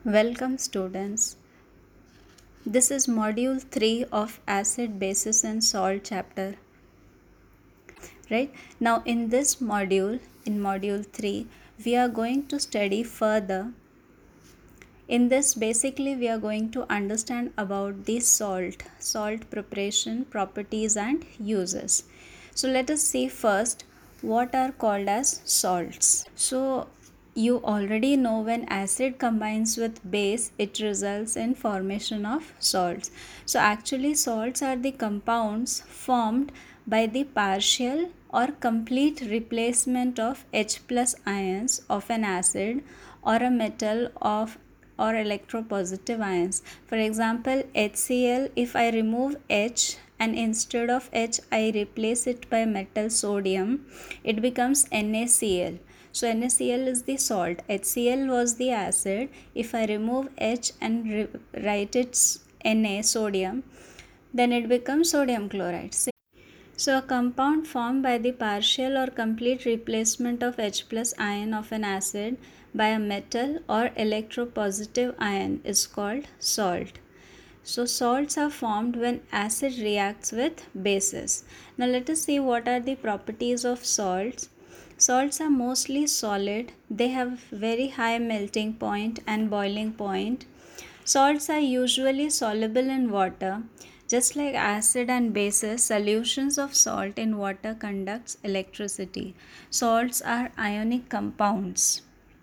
Welcome students. This is module 3 of acid, bases and salt chapter. Right? Now in this module, in module 3, we are going to study further. In this basically we are going to understand about the salt preparation, properties and uses. So let us see first what are called as salts. So you already know when acid combines with base, it results in formation of salts. So actually salts are the compounds formed by the partial or complete replacement of H plus ions of an acid or a metal of or electropositive ions. For example, HCl, if I remove H and instead of H I replace it by metal sodium, it becomes NaCl. So NaCl is the salt, HCl was the acid. If I remove H and write its Na sodium, then it becomes sodium chloride. So a compound formed by the partial or complete replacement of H plus ion of an acid by a metal or electropositive ion is called salt. So salts are formed when acid reacts with bases. Now let us see what are the properties of salts. Salts are mostly solid. They have very high melting point and boiling point. Salts are usually soluble in water. Just like acid and bases, solutions of salt in water conducts electricity. Salts are ionic compounds.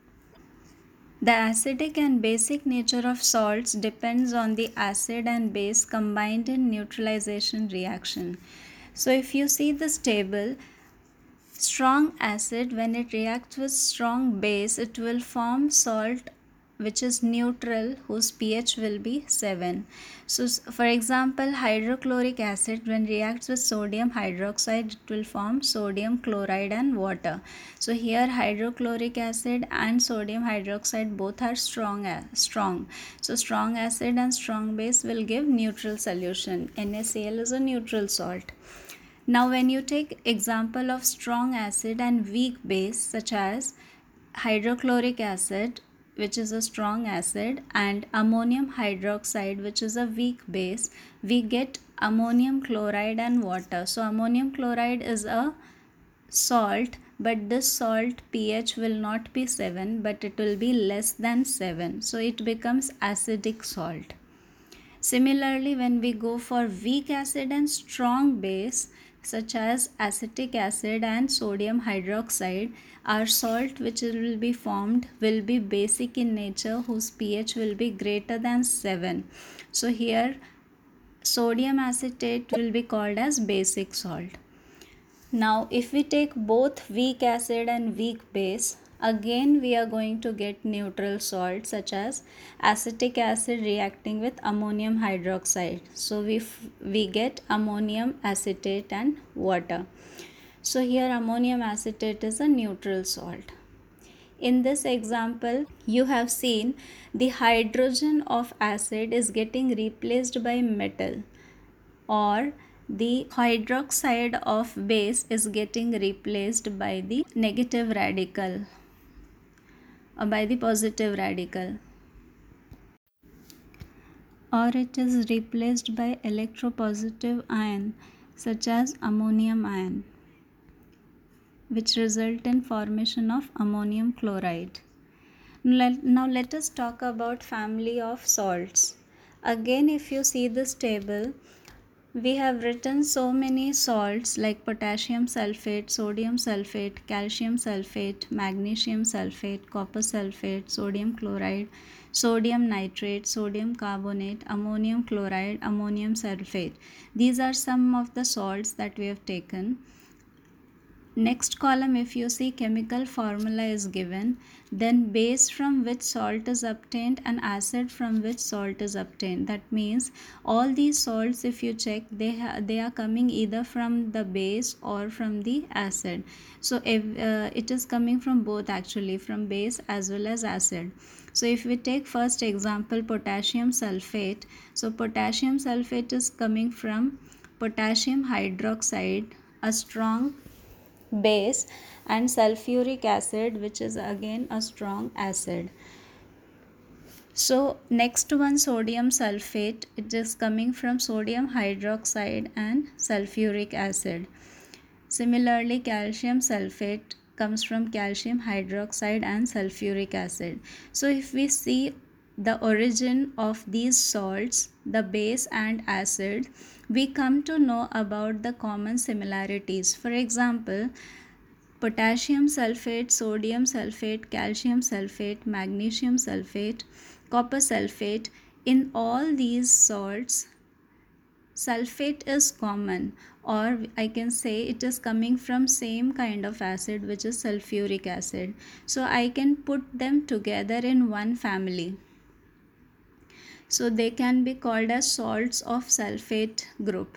The acidic and basic nature of salts depends on the acid and base combined in neutralization reaction. So if you see this table, strong acid, when it reacts with strong base, it will form salt which is neutral, whose pH will be 7. So for example, hydrochloric acid, when reacts with sodium hydroxide, it will form sodium chloride and water. So here hydrochloric acid and sodium hydroxide both are strong. So strong acid and strong base will give neutral solution. NaCl is a neutral salt. Now when you take example of strong acid and weak base, such as hydrochloric acid, which is a strong acid, and ammonium hydroxide, which is a weak base, we get ammonium chloride and water. So ammonium chloride is a salt, but this salt pH will not be 7, but it will be less than 7. So it becomes acidic salt. Similarly, when we go for weak acid and strong base, such as acetic acid and sodium hydroxide, our salt which will be formed will be basic in nature, whose pH will be greater than 7. So here sodium acetate will be called as basic salt. Now if we take both weak acid and weak base, again we are going to get neutral salt, such as acetic acid reacting with ammonium hydroxide. So we get ammonium acetate and water. So here ammonium acetate is a neutral salt. In this example, you have seen the hydrogen of acid is getting replaced by metal, or the hydroxide of base is getting replaced by the negative radical or by the positive radical, or it is replaced by electropositive ion such as ammonium ion, which result in formation of ammonium chloride. Now let us talk about family of salts. Again, if you see this table, we have written so many salts like potassium sulfate, sodium sulfate, calcium sulfate, magnesium sulfate, copper sulfate, sodium chloride, sodium nitrate, sodium carbonate, ammonium chloride, ammonium sulfate. These are some of the salts that we have taken. Next column, if you see, chemical formula is given, then base from which salt is obtained and acid from which salt is obtained. That means all these salts, if you check, they are coming either from the base or from the acid. So if, it is coming from both, actually from base as well as acid. So if we take first example, potassium sulfate. So potassium sulfate is coming from potassium hydroxide, a strong base, and sulfuric acid, which is again a strong acid. So next one, sodium sulfate, it is coming from sodium hydroxide and sulfuric acid. Similarly, calcium sulfate comes from calcium hydroxide and sulfuric acid. So if we see the origin of these salts, the base and acid, we come to know about the common similarities. For example, potassium sulfate, sodium sulfate, calcium sulfate, magnesium sulfate, copper sulfate, in all these salts, sulfate is common, or I can say it is coming from same kind of acid, which is sulfuric acid. So I can put them together in one family. So they can be called as salts of sulfate group.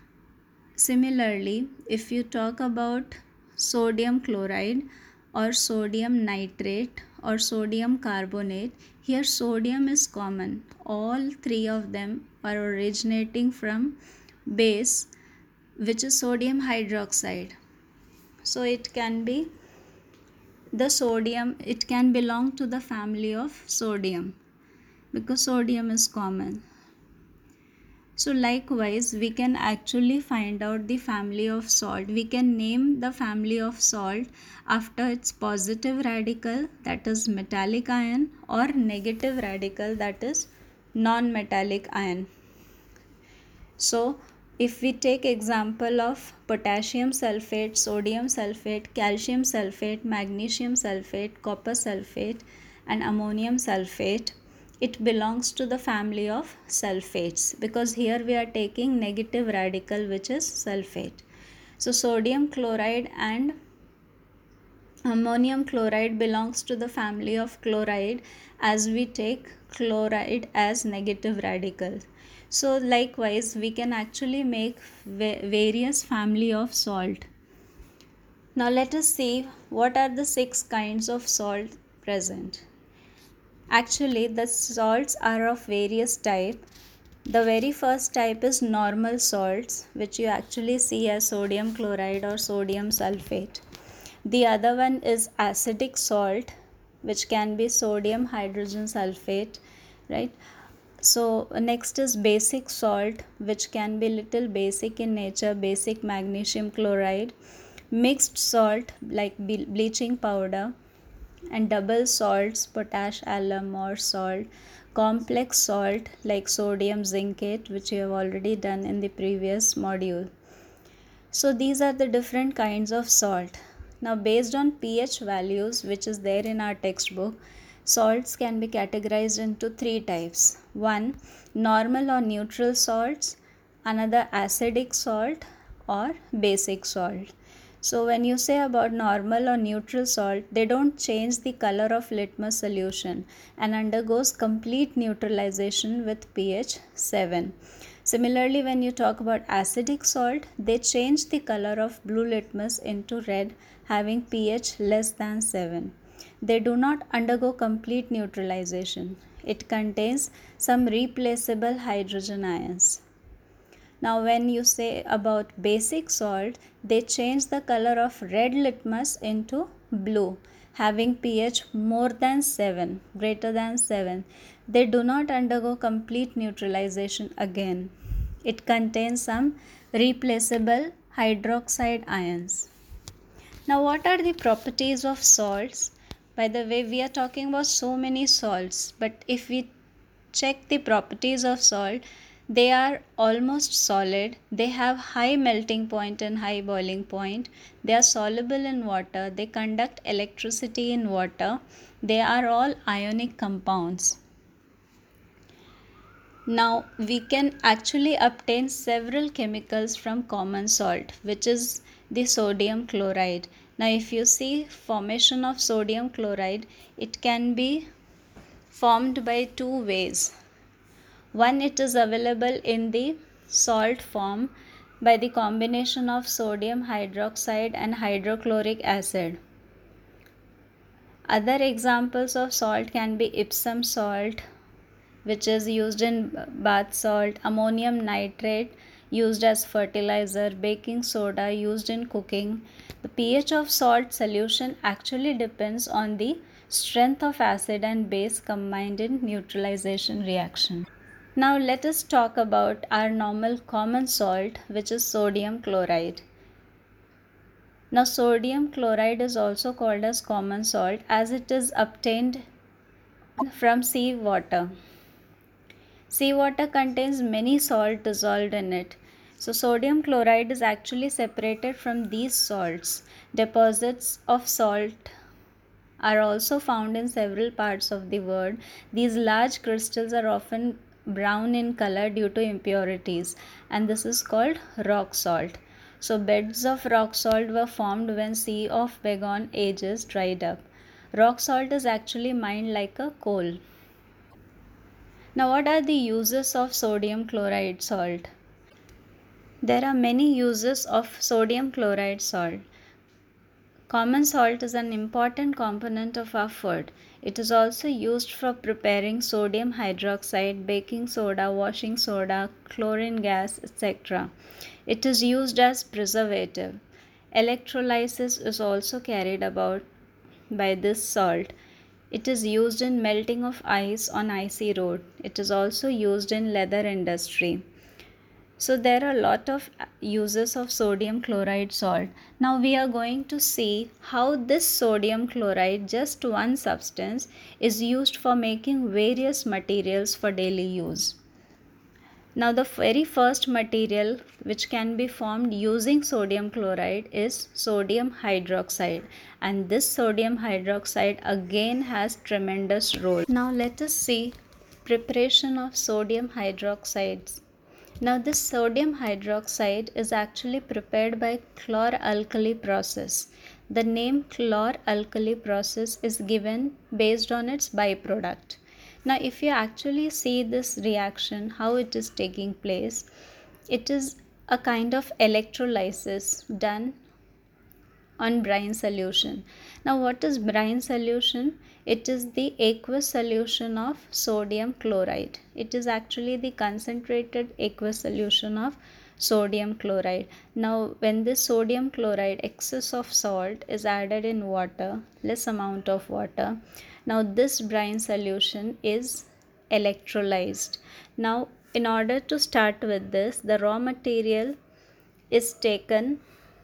Similarly, if you talk about sodium chloride or sodium nitrate or sodium carbonate, here sodium is common. All three of them are originating from base, which is sodium hydroxide. So it can be the sodium, it can belong to the family of sodium because sodium is common. So likewise, we can actually find out the family of salt. We can name the family of salt after its positive radical, that is metallic ion, or negative radical, that is non-metallic ion. So if we take example of potassium sulfate, sodium sulfate, calcium sulfate, magnesium sulfate, copper sulfate and ammonium sulfate, it belongs to the family of sulfates because here we are taking negative radical, which is sulfate. So sodium chloride and ammonium chloride belongs to the family of chloride, as we take chloride as negative radical. So likewise, we can actually make various family of salt. Now let us see what are the 6 kinds of salt present. Actually, the salts are of various type. The very first type is normal salts, which you actually see as sodium chloride or sodium sulfate. The other one is acidic salt, which can be sodium hydrogen sulfate, right? So next is basic salt, which can be little basic in nature, basic magnesium chloride. Mixed salt like bleaching powder, and double salts, potash, alum or salt. Complex salt like sodium zincate, which you have already done in the previous module. So these are the different kinds of salt. Now based on pH values, which is there in our textbook, salts can be categorized into 3 types. One, normal or neutral salts, another acidic salt or basic salt. So when you say about normal or neutral salt, they don't change the color of litmus solution and undergoes complete neutralization with pH 7. Similarly, when you talk about acidic salt, they change the color of blue litmus into red, having pH less than 7. They do not undergo complete neutralization. It contains some replaceable hydrogen ions. Now when you say about basic salt, they change the color of red litmus into blue, having pH more than 7, greater than 7. They do not undergo complete neutralization again. It contains some replaceable hydroxide ions. Now what are the properties of salts? By the way, we are talking about so many salts, but if we check the properties of salt, they are almost solid. They have high melting point and high boiling point. They are soluble in water. They conduct electricity in water. They are all ionic compounds. Now we can actually obtain several chemicals from common salt, which is the sodium chloride. Now if you see formation of sodium chloride, it can be formed by 2 ways. One, it is available in the salt form by the combination of sodium hydroxide and hydrochloric acid. Other examples of salt can be Epsom salt, which is used in bath salt, ammonium nitrate used as fertilizer, baking soda used in cooking. The pH of salt solution actually depends on the strength of acid and base combined in neutralization reaction. Now let us talk about our normal common salt, which is sodium chloride. Now sodium chloride is also called as common salt as it is obtained from sea water. Seawater contains many salt dissolved in it. So sodium chloride is actually separated from these salts. Deposits of salt are also found in several parts of the world. These large crystals are often brown in color due to impurities, and this is called rock salt. So beds of rock salt were formed when sea of bygone ages dried up. Rock salt is actually mined like a coal. Now, what are the uses of sodium chloride salt? There are many uses of sodium chloride salt. Common salt is an important component of our food. It is also used for preparing sodium hydroxide, baking soda, washing soda, chlorine gas, etc. It is used as preservative. Electrolysis is also carried about by this salt. It is used in melting of ice on icy road. It is also used in leather industry. So there are a lot of uses of sodium chloride salt. Now we are going to see how this sodium chloride, just one substance, is used for making various materials for daily use. Now the very first material which can be formed using sodium chloride is sodium hydroxide, and this sodium hydroxide again has tremendous role. Now let us see preparation of sodium hydroxides. Now this sodium hydroxide is actually prepared by chlor-alkali process. The name chlor-alkali process is given based on its byproduct. Now if you actually see this reaction, how it is taking place, it is a kind of electrolysis done on brine solution. Now what is brine solution? It is the aqueous solution of sodium chloride. It is actually the concentrated aqueous solution of sodium chloride. Now when this sodium chloride, excess of salt, is added in water, less amount of water, now this brine solution is electrolyzed. Now in order to start with this, the raw material is taken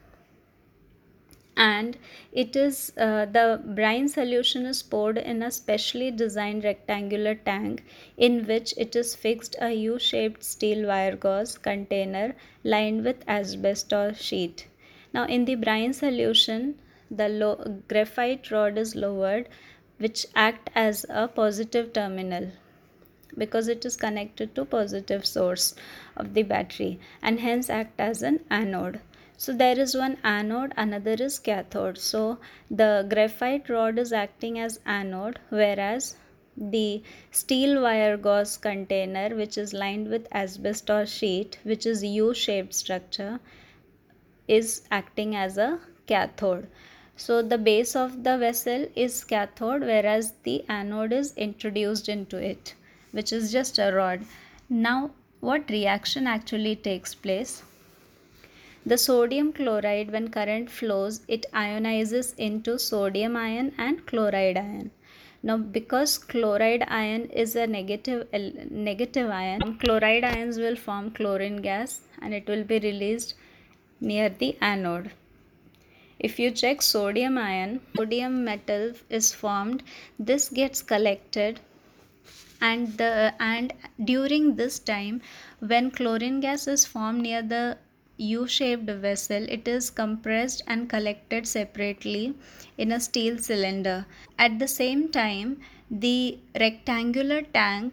and it is the brine solution is poured in a specially designed rectangular tank in which it is fixed a U-shaped steel wire gauze container lined with asbestos sheet. Now in the brine solution, the graphite rod is lowered, which act as a positive terminal because it is connected to positive source of the battery and hence act as an anode. So there is one anode, another is cathode. So the graphite rod is acting as anode, whereas the steel wire gauze container, which is lined with asbestos sheet, which is U-shaped structure, is acting as a cathode. So the base of the vessel is cathode, whereas the anode is introduced into it, which is just a rod. Now what reaction actually takes place? The sodium chloride, when current flows, it ionizes into sodium ion and chloride ion. Now because chloride ion is a negative ion, chloride ions will form chlorine gas and it will be released near the anode. If you check sodium ion, sodium metal is formed. This gets collected and during this time, when chlorine gas is formed near the U-shaped vessel, it is compressed and collected separately in a steel cylinder. At the same time, the rectangular tank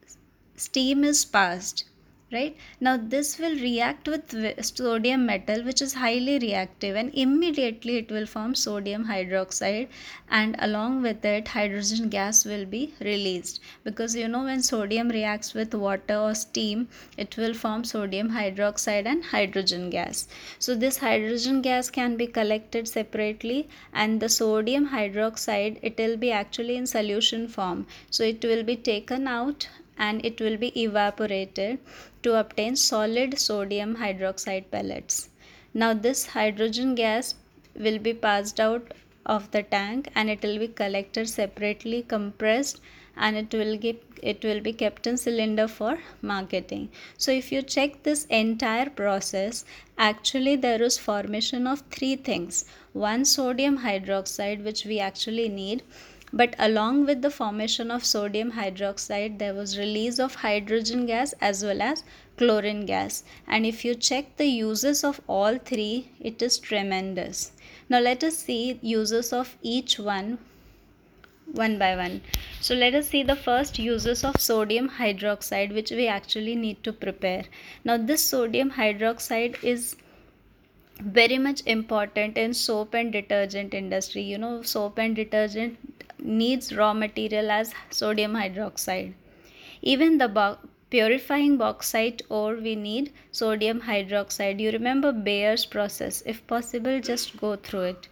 steam is passed, right? Now this will react with sodium metal, which is highly reactive, and immediately it will form sodium hydroxide, and along with it hydrogen gas will be released, because you know when sodium reacts with water or steam, it will form sodium hydroxide and hydrogen gas. So this hydrogen gas can be collected separately, and the sodium hydroxide, it will be actually in solution form, so it will be taken out and it will be evaporated to obtain solid sodium hydroxide pellets. Now this hydrogen gas will be passed out of the tank, and it will be collected separately, compressed, and it will be kept in cylinder for marketing. So if you check this entire process, actually there is formation of three things. One, sodium hydroxide, which we actually need, but along with the formation of sodium hydroxide, there was release of hydrogen gas as well as chlorine gas. And if you check the uses of all three, it is tremendous. Now let us see uses of each one by one. So let us see the first uses of sodium hydroxide, which we actually need to prepare. Now this sodium hydroxide is very much important in soap and detergent industry. You know, soap and detergent needs raw material as sodium hydroxide. Even the purifying bauxite ore, we need sodium hydroxide. You remember Bayer's process? If possible, just go through it.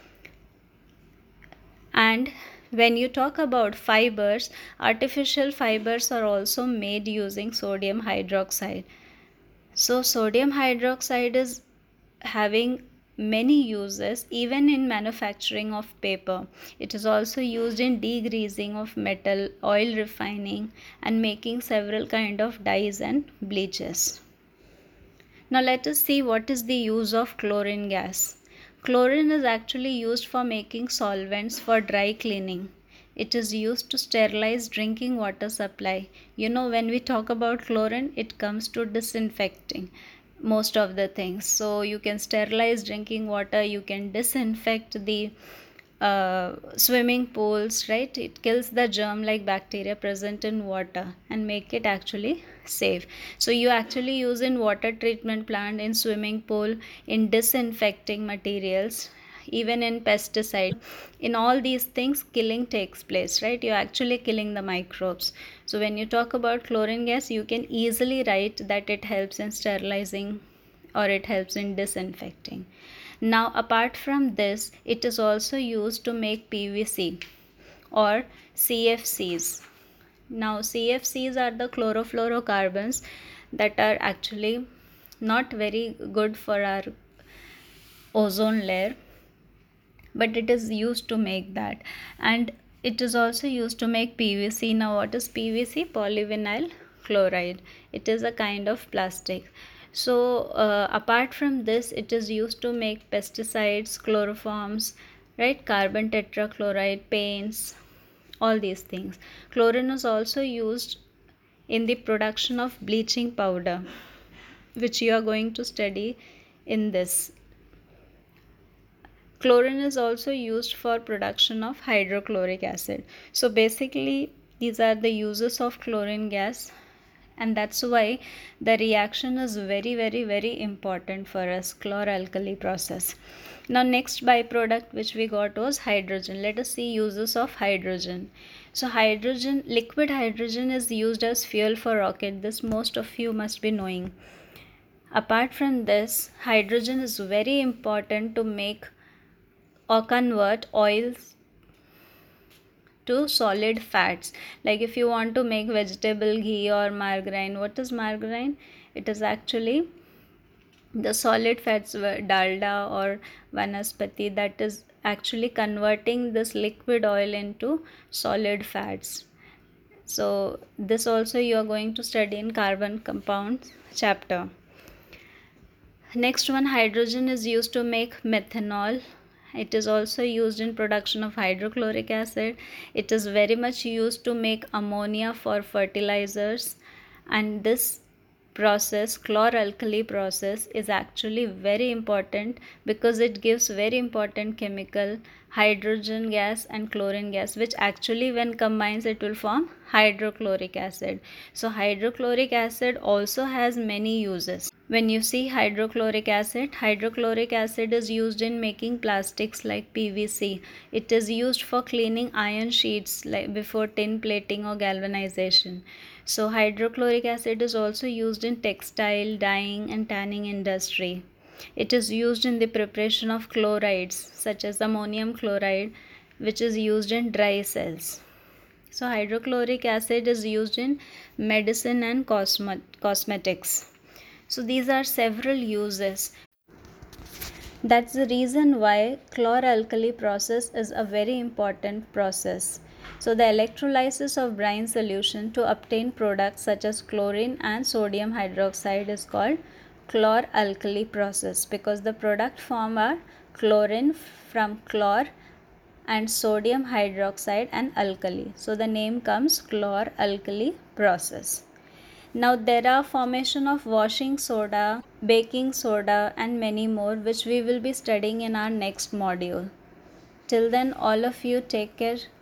And when you talk about fibers, artificial fibers are also made using sodium hydroxide. So sodium hydroxide is having many uses even in manufacturing of paper. It is also used in degreasing of metal, oil refining, and making several kind of dyes and bleaches. Now let us see what is the use of chlorine gas. Chlorine is actually used for making solvents for dry cleaning. It is used to sterilize drinking water supply. You know, when we talk about chlorine, it comes to disinfecting most of the things. So you can sterilize drinking water, you can disinfect the swimming pools, right? It kills the germ like bacteria present in water and make it actually safe. So you actually use in water treatment plant, in swimming pool, in disinfecting materials, even in pesticide. In all these things, killing takes place, right? You're actually killing the microbes. So when you talk about chlorine gas, you can easily write that it helps in sterilizing or it helps in disinfecting. Now apart from this, it is also used to make PVC or CFCs. Now CFCs are the chlorofluorocarbons that are actually not very good for our ozone layer, but it is used to make that. And it is also used to make PVC. Now what is PVC? Polyvinyl chloride. It is a kind of plastic. So apart from this, it is used to make pesticides, chloroforms, right? Carbon tetrachloride, paints, all these things. Chlorine is also used in the production of bleaching powder, which you are going to study in this. Chlorine is also used for production of hydrochloric acid. So basically, these are the uses of chlorine gas, and that's why the reaction is very, very, very important for us, chloralkali process. Now next byproduct which we got was hydrogen. Let us see uses of hydrogen. So hydrogen, liquid hydrogen is used as fuel for rocket. This most of you must be knowing. Apart from this, hydrogen is very important to make or convert oils to solid fats. Like if you want to make vegetable ghee or margarine, what is margarine? It is actually the solid fats, dalda or vanaspati, that is actually converting this liquid oil into solid fats. So this also you are going to study in carbon compounds chapter. Next one, hydrogen is used to make methanol. It is also used in production of hydrochloric acid. It is very much used to make ammonia for fertilizers, and this process, chloralkali process, is actually very important because it gives very important chemical, hydrogen gas and chlorine gas, which actually when combines it will form hydrochloric acid. So hydrochloric acid also has many uses. When you see hydrochloric acid is used in making plastics like PVC. It is used for cleaning iron sheets like before tin plating or galvanization. So hydrochloric acid is also used in textile, dyeing and tanning industry. It is used in the preparation of chlorides such as ammonium chloride, which is used in dry cells. So hydrochloric acid is used in medicine and cosmetics. So these are several uses. That's the reason why chlor-alkali process is a very important process. So the electrolysis of brine solution to obtain products such as chlorine and sodium hydroxide is called chlor-alkali process, because the product form are chlorine from chlor and sodium hydroxide and alkali. So the name comes chlor-alkali process. Now there are formation of washing soda, baking soda and many more, which we will be studying in our next module. Till then, all of you take care.